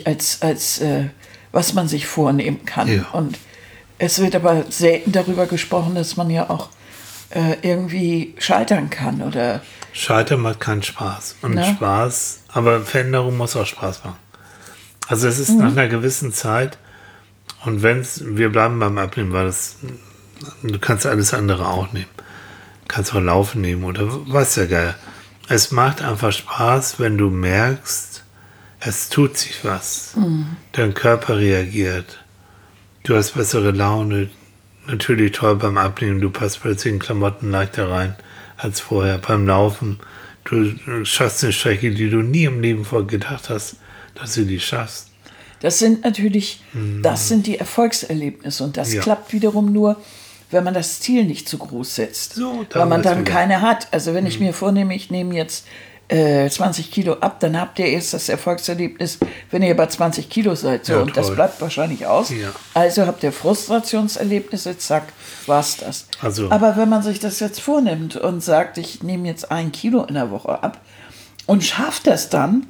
was man sich vornehmen kann. Ja. Und es wird aber selten darüber gesprochen, dass man ja auch irgendwie scheitern kann oder Scheitern macht keinen Spaß. Und Ne? Spaß, aber Veränderung muss auch Spaß machen. Also es ist nach einer gewissen Zeit, und wir bleiben beim Abnehmen, weil du kannst alles andere auch nehmen. Du kannst auch Laufen nehmen oder was ja geil. Es macht einfach Spaß, wenn du merkst, es tut sich was. Dein Körper reagiert. Du hast bessere Laune. Natürlich toll beim Abnehmen. Du passt plötzlich in Klamotten leichter rein als vorher. Beim Laufen. Du schaffst eine Strecke, die du nie im Leben vorher gedacht hast, dass du die schaffst. das sind natürlich, das sind die Erfolgserlebnisse und das Ja. klappt wiederum nur, wenn man das Ziel nicht zu groß setzt, So, da weil man wird's dann wieder. keine hat. Also wenn ich mir vornehme, ich nehme jetzt 20 Kilo ab, dann habt ihr erst das Erfolgserlebnis, wenn ihr bei 20 Kilo seid. So, Ja, und das toll. bleibt wahrscheinlich aus. Ja. Also habt ihr Frustrationserlebnisse, zack, war's das. Also- Aber wenn man sich das jetzt vornimmt und sagt, ich nehme jetzt 1 Kilo in der Woche ab und schafft das dann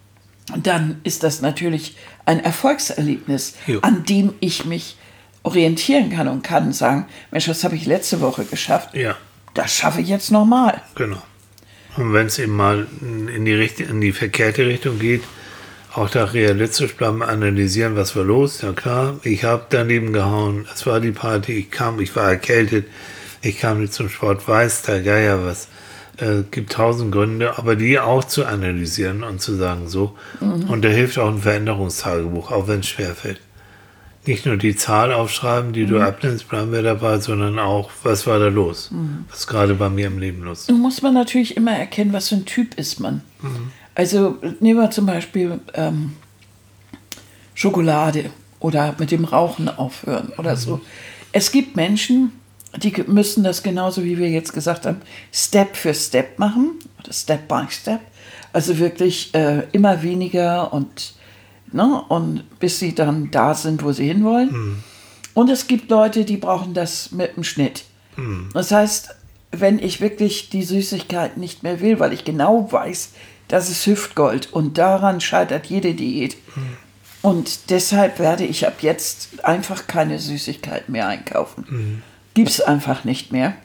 ist das natürlich ein Erfolgserlebnis, Jo. an dem ich mich orientieren kann und kann sagen, Mensch, das habe ich letzte Woche geschafft, Ja, das schaffe ich jetzt nochmal. genau. Und wenn es eben mal in die verkehrte Richtung geht, auch da realistisch bleiben, analysieren, was war los. Ja klar, ich habe daneben gehauen, es war die Party, ich war erkältet, ich kam nicht zum Sport, weiß der Geier was. Gibt 1000 Gründe, aber die auch zu analysieren und zu sagen so. Und da hilft auch ein Veränderungstagebuch, auch wenn es schwerfällt. Nicht nur die Zahl aufschreiben, die du abnimmst, bleiben wir dabei, sondern auch, was war da los? Was ist gerade bei mir im Leben los? Nun muss man natürlich immer erkennen, was für ein Typ ist man. Also nehmen wir zum Beispiel Schokolade oder mit dem Rauchen aufhören oder so. Es gibt Menschen, die müssen das genauso, wie wir jetzt gesagt haben, Step für Step machen oder Step by Step. Also wirklich immer weniger und bis sie dann da sind, wo sie hinwollen. Und es gibt Leute, die brauchen das mit dem Schnitt. Das heißt, wenn ich wirklich die Süßigkeit nicht mehr will, weil ich genau weiß, das ist Hüftgold und daran scheitert jede Diät. Und deshalb werde ich ab jetzt einfach keine Süßigkeiten mehr einkaufen. Gibt es einfach nicht mehr.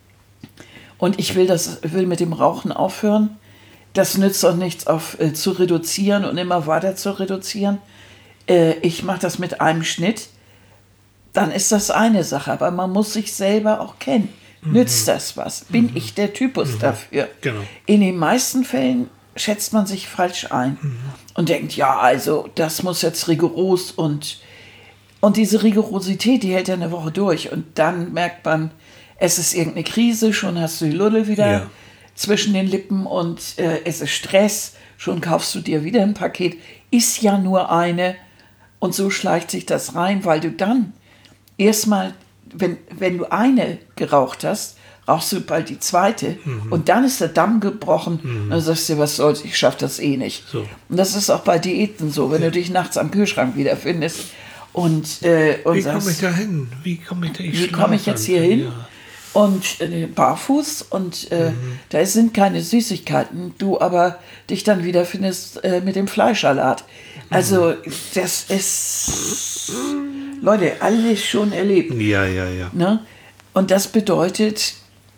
Und ich will mit dem Rauchen aufhören. Das nützt auch nichts, zu reduzieren und immer weiter zu reduzieren. Ich mache das mit einem Schnitt. Dann ist das eine Sache. Aber man muss sich selber auch kennen. Nützt das was? Bin ich der Typus dafür? Genau. In den meisten Fällen schätzt man sich falsch ein und denkt, ja, also das muss jetzt rigoros und diese Rigorosität, die hält ja eine Woche durch und dann merkt man, es ist irgendeine Krise, schon hast du die Lulle wieder zwischen den Lippen und es ist Stress, schon kaufst du dir wieder ein Paket, ist ja nur eine und so schleicht sich das rein, weil du dann erstmal, wenn du eine geraucht hast, rauchst du bald die zweite und dann ist der Damm gebrochen und dann sagst du, was soll's, ich schaffe das eh nicht. So. Und das ist auch bei Diäten so, wenn du dich nachts am Kühlschrank wiederfindest und wie sagst, komme ich da hin? Wie komme ich jetzt hier hin? Ja. Und barfuß und da sind keine Süßigkeiten, du aber dich dann wiederfindest mit dem Fleischsalat. Also das ist, Leute, alles schon erlebt. Ja. Ne? Und das bedeutet,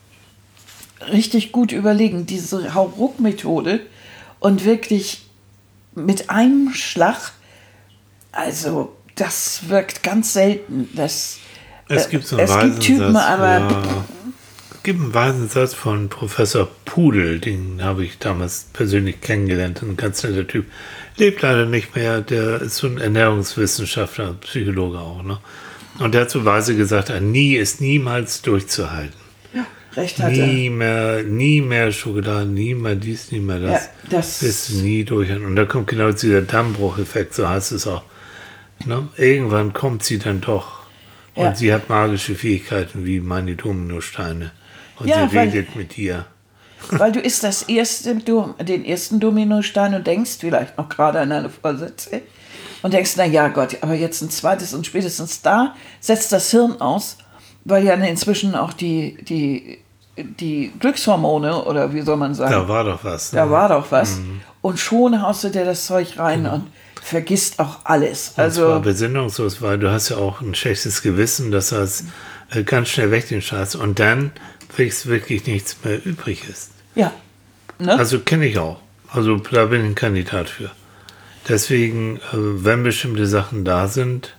richtig gut überlegen, diese Hauruck-Methode und wirklich mit einem Schlag, also das wirkt ganz selten. Es gibt so einen es gibt Typen, Satz, aber es gibt einen weisen Satz von Professor Pudel, den habe ich damals persönlich kennengelernt, ein ganz netter Typ. Lebt leider nicht mehr, der ist so ein Ernährungswissenschaftler, Psychologe auch, ne? Und der hat so weise gesagt, ein Nie ist niemals durchzuhalten. ja, recht hat er. Nie mehr Schokolade, nie mehr dies, nie mehr das. Ja, das Bist du nie durch. Und da kommt genau dieser Dammbrucheffekt, so heißt es auch. Ne? Irgendwann kommt sie dann doch. Und Ja. sie hat magische Fähigkeiten wie meine Dominosteine. Und Ja, sie redet mit dir. Weil du isst den ersten Dominostein und denkst vielleicht noch gerade an deine Vorsätze und denkst, na ja Gott, aber jetzt ein zweites und spätestens da setzt das Hirn aus, weil ja inzwischen auch die Glückshormone oder wie soll man sagen, Da war doch was. Ne? da war doch was. Und schon haust du dir das Zeug rein und vergisst auch alles. Und zwar Also besinnungslos, weil du hast ja auch ein schlechtes Gewissen, dass das ganz schnell weg den Scheiß und dann wirklich nichts mehr übrig ist. ja, ne? Also kenne ich auch. Also da bin ich ein Kandidat für. Deswegen, wenn bestimmte Sachen da sind,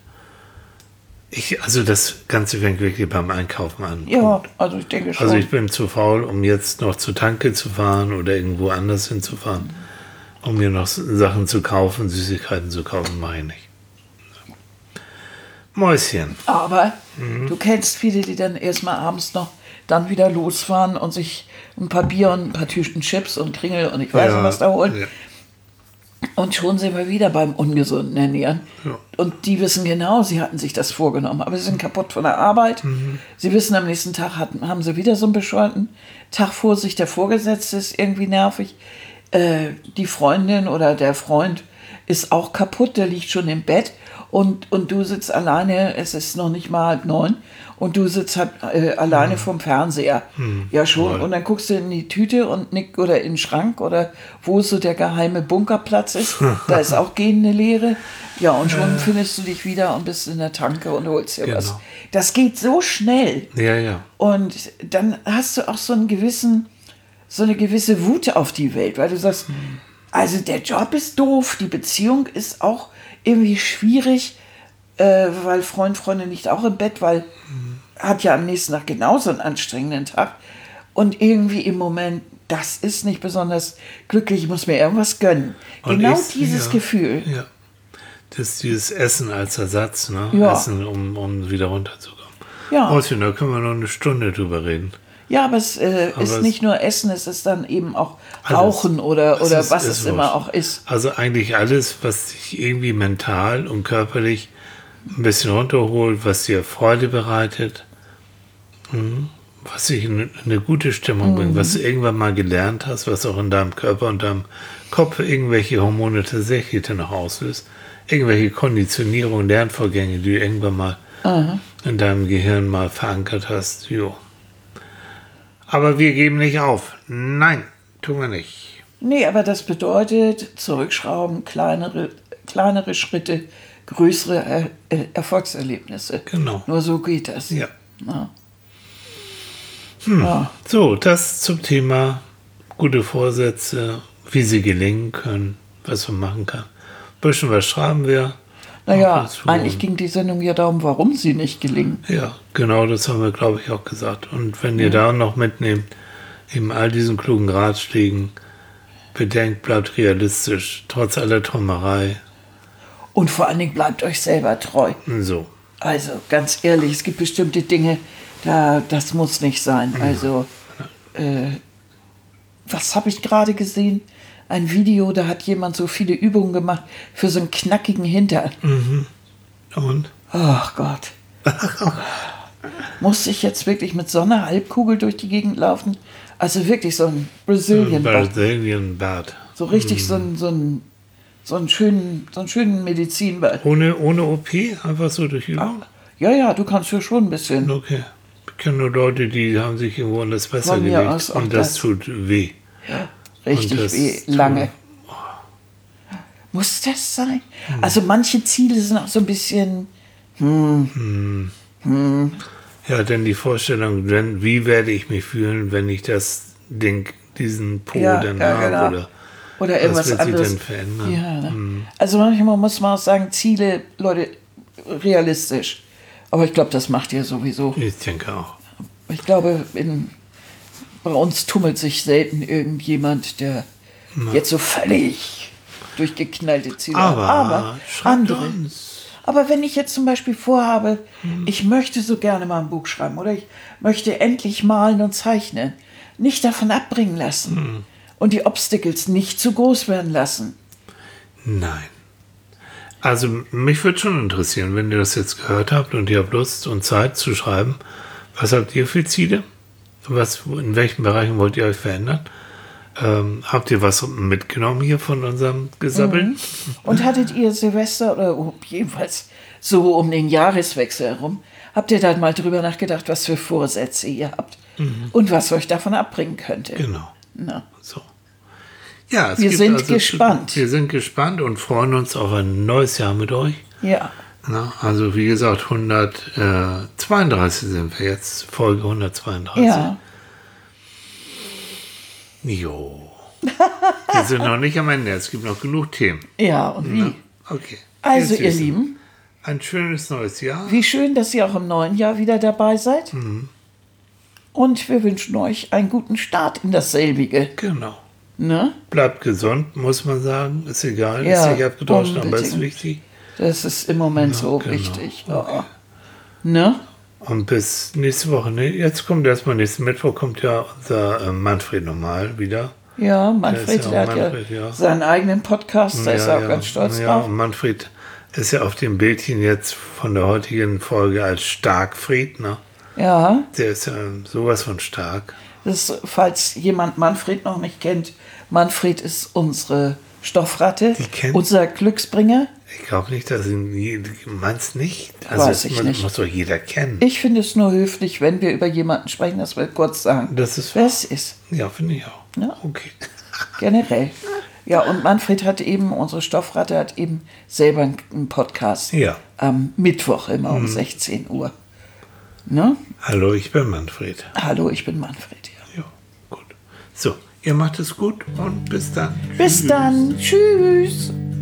also das Ganze fängt wirklich beim Einkaufen an. Ja, also ich denke schon. Also ich bin zu faul, um jetzt noch zur Tanke zu fahren oder irgendwo anders hinzufahren, um mir noch Sachen zu kaufen, Süßigkeiten zu kaufen, mache ich nicht. Mäuschen. Aber du kennst viele, die dann erstmal abends noch dann wieder losfahren und sich ein paar Bier und ein paar Tüten Chips und Kringel und ich weiß nicht, was da holen. Ja. Und schon sind wir wieder beim ungesunden Ernähren. Ja. Und die wissen genau, sie hatten sich das vorgenommen. Aber sie sind kaputt von der Arbeit. Sie wissen, am nächsten Tag haben sie wieder so einen bescheuerten Tag vor sich. Der Vorgesetzte ist irgendwie nervig. Die Freundin oder der Freund ist auch kaputt. Der liegt schon im Bett. Und du sitzt alleine, es ist noch nicht mal 8:30 und du sitzt halt alleine vorm Fernseher. Ja schon, Toll. und dann guckst du in die Tüte und oder in den Schrank oder wo so der geheime Bunkerplatz ist. Da ist auch gehende Leere. Ja, und schon findest du dich wieder und bist in der Tanke und holst dir was. Genau. Das geht so schnell. Ja. Und dann hast du auch so eine gewisse Wut auf die Welt, weil du sagst, also der Job ist doof, die Beziehung ist auch irgendwie schwierig, weil Freundin liegt auch im Bett, weil hat ja am nächsten Tag genauso einen anstrengenden Tag. Und irgendwie im Moment, das ist nicht besonders glücklich, ich muss mir irgendwas gönnen. Und Genau ich- dieses ja, Gefühl. Ja. Das ist dieses Essen als Ersatz, ne? Ja. Essen, um wieder runterzukommen. Ja. Außerdem, da können wir noch eine Stunde drüber reden. Ja, aber es ist es- nicht nur Essen, es ist dann eben auch Alles. Rauchen oder Es was ist es immer wurscht. auch ist. Also eigentlich alles, was dich irgendwie mental und körperlich ein bisschen runterholt, was dir Freude bereitet, was dich in eine gute Stimmung bringt, was du irgendwann mal gelernt hast, was auch in deinem Körper und deinem Kopf irgendwelche Hormone tatsächlich dann noch auslöst, irgendwelche Konditionierung, Lernvorgänge, die du irgendwann mal in deinem Gehirn mal verankert hast. Jo. Aber wir geben nicht auf. Nein, tun wir nicht. Nee, aber das bedeutet zurückschrauben, kleinere Schritte, größere Erfolgserlebnisse. Genau. Nur so geht das. Ja. Ja. Ja. So, das zum Thema gute Vorsätze, wie sie gelingen können, was man machen kann. Ein bisschen was schreiben wir. Naja, Ab und zu. eigentlich ging die Sendung ja darum, warum sie nicht gelingen. Ja, genau, das haben wir, glaube ich, auch gesagt. Und wenn ihr da noch mitnehmt, eben all diesen klugen Ratschlägen, bedenkt, bleibt realistisch, trotz aller Trommerei. Und vor allen Dingen bleibt euch selber treu. So, Also ganz ehrlich, es gibt bestimmte Dinge, das muss nicht sein. Also, was habe ich gerade gesehen? Ein Video, da hat jemand so viele Übungen gemacht für so einen knackigen Hintern. und? Ach Gott. Muss ich jetzt wirklich mit so einer Halbkugel durch die Gegend laufen? Also wirklich so ein Brazilian Butt. Brazilian Bad. So richtig so einen schönen Medizinbad. Ohne OP, einfach so durch Übung? Ja, du kannst ja schon ein bisschen. Okay. Ich kenne nur Leute, die haben sich irgendwo an das Wasser Von mir gelegt aus auch und das das. tut weh. Richtig Und das weh, tut- lange. Muss das sein? Also manche Ziele sind auch so ein bisschen, Ja, denn die Vorstellung, wie werde ich mich fühlen, wenn ich diesen Po dann habe? genau. Oder Oder irgendwas wird sich anderes. denn verändern? Ja, ne? Also manchmal muss man auch sagen, Ziele, Leute, realistisch. Aber ich glaube, das macht ihr sowieso. Ich denke auch. Ich glaube, bei uns tummelt sich selten irgendjemand, der jetzt so völlig durchgeknallte Ziele hat. Aber schreibt andere. uns. Aber wenn ich jetzt zum Beispiel vorhabe, ich möchte so gerne mal ein Buch schreiben oder ich möchte endlich malen und zeichnen, nicht davon abbringen lassen und die Obstacles nicht zu groß werden lassen. Nein. Also mich würde schon interessieren, wenn ihr das jetzt gehört habt und ihr habt Lust und Zeit zu schreiben, was habt ihr für Ziele? In welchen Bereichen wollt ihr euch verändern? Habt ihr was mitgenommen hier von unserem Gesabbeln? Und hattet ihr Silvester oder jedenfalls so um den Jahreswechsel herum, habt ihr dann mal drüber nachgedacht, was für Vorsätze ihr habt und was euch davon abbringen könnte? Genau. Na. So. Ja, Wir gibt sind gespannt. Wir sind gespannt und freuen uns auf ein neues Jahr mit euch. Ja, Na, also wie gesagt, 132 sind wir jetzt, Folge 132. ja. Jo. Wir sind noch nicht am Ende, es gibt noch genug Themen. Ja, und wie? Okay. Also, Ihr ihr Süßen, Lieben, ein schönes neues Jahr. wie schön, dass ihr auch im neuen Jahr wieder dabei seid. Und wir wünschen euch einen guten Start in dasselbige. Genau. Ne? Bleibt gesund, muss man sagen. Ist egal, Ja, ist nicht abgetauscht, aber ist unbedingt. wichtig. Das ist im Moment so genau. wichtig. Ja. Ne? Und bis nächste Woche, ne? Jetzt kommt erstmal nächsten Mittwoch, kommt ja unser Manfred nochmal wieder. Ja, Manfred, ist ja der auch hat Manfred, ja ja. seinen eigenen Podcast, da ist er auch ganz stolz ja, drauf. und Manfred ist ja auf dem Bildchen jetzt von der heutigen Folge als Starkfried, ne? Ja, Der ist ja sowas von stark. das, falls jemand Manfred noch nicht kennt, Manfred ist unsere Stoffratte, Die kennt- unser Glücksbringer. Ich glaube nicht, dass ihn meinst nicht. Weiß ich nicht. Muss doch jeder kennen. Ich finde es nur höflich, wenn wir über jemanden sprechen, dass wir kurz sagen, Das ist wer es ist. Ja, finde ich auch. Ja. Okay. Generell. Ja, und Manfred hat eben, unsere Stoffratte hat eben selber einen Podcast. Ja. Am Mittwoch immer um 16 Uhr. Ne? Hallo, ich bin Manfred. Hallo, ich bin Manfred. Ja. Ja, gut. So, ihr macht es gut und bis dann. Bis dann. Tschüss.